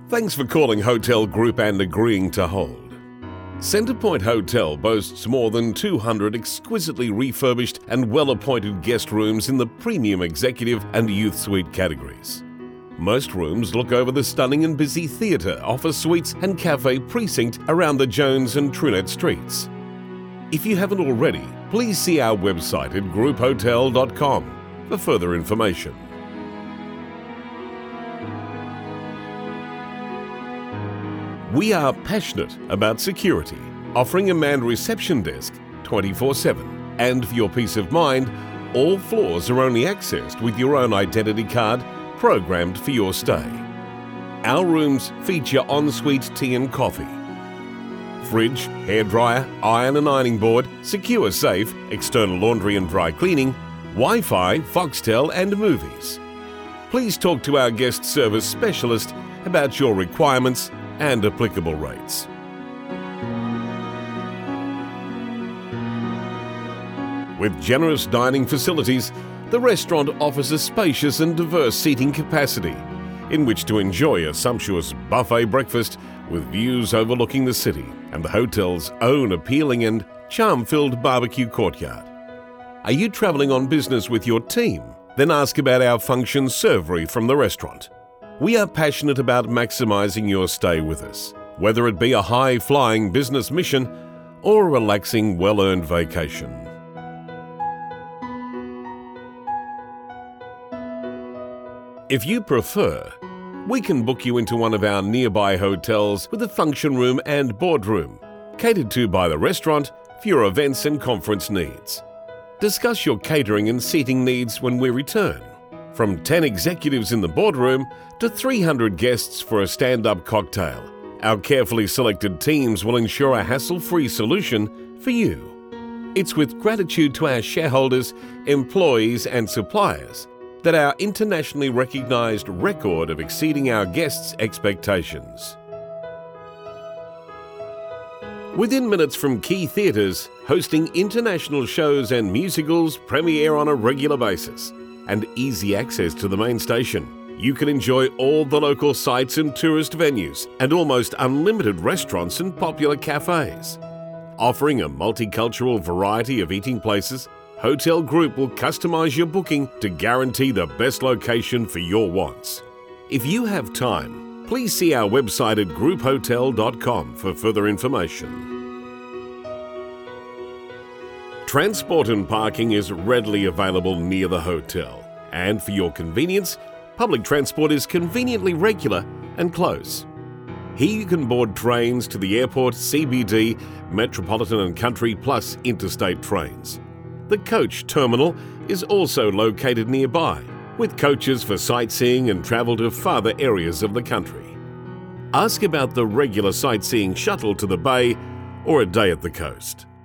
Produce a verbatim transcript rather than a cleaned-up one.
Thanks for calling Hotel Group and agreeing to hold. Centrepoint Hotel boasts more than two hundred exquisitely refurbished and well-appointed guest rooms in the premium executive and youth suite categories. Most rooms look over the stunning and busy theatre, office suites and cafe precinct around the Jones and Trunet streets. If you haven't already, please see our website at group hotel dot com for further information. We are passionate about security, offering a manned reception desk twenty-four seven. And for your peace of mind, all floors are only accessed with your own identity card programmed for your stay. Our rooms feature ensuite tea and coffee, fridge, hairdryer, iron and ironing board, secure safe, external laundry and dry cleaning, Wi-Fi, Foxtel and movies. Please talk to our guest service specialist about your requirements and applicable rates. With generous dining facilities, the restaurant offers a spacious and diverse seating capacity in which to enjoy a sumptuous buffet breakfast with views overlooking the city and the hotel's own appealing and charm-filled barbecue courtyard. Are you travelling on business with your team? Then ask about our function servery from the restaurant. We are passionate about maximising your stay with us, whether it be a high-flying business mission or a relaxing, well-earned vacation. If you prefer, we can book you into one of our nearby hotels with a function room and boardroom, catered to by the restaurant for your events and conference needs. Discuss your catering and seating needs when we return. From ten executives in the boardroom to three hundred guests for a stand-up cocktail, our carefully selected teams will ensure a hassle-free solution for you. It's with gratitude to our shareholders, employees and suppliers that our internationally recognised record of exceeding our guests' expectations. Within minutes from key theatres, hosting international shows and musicals premiere on a regular basis, and easy access to the main station, you can enjoy all the local sites and tourist venues and almost unlimited restaurants and popular cafes. Offering a multicultural variety of eating places, Hotel Group will customise your booking to guarantee the best location for your wants. If you have time, please see our website at group hotel dot com for further information. Transport and parking is readily available near the hotel, and for your convenience, public transport is conveniently regular and close. Here you can board trains to the airport, C B D, metropolitan and country, plus interstate trains. The coach terminal is also located nearby, with coaches for sightseeing and travel to farther areas of the country. Ask about the regular sightseeing shuttle to the bay or a day at the coast.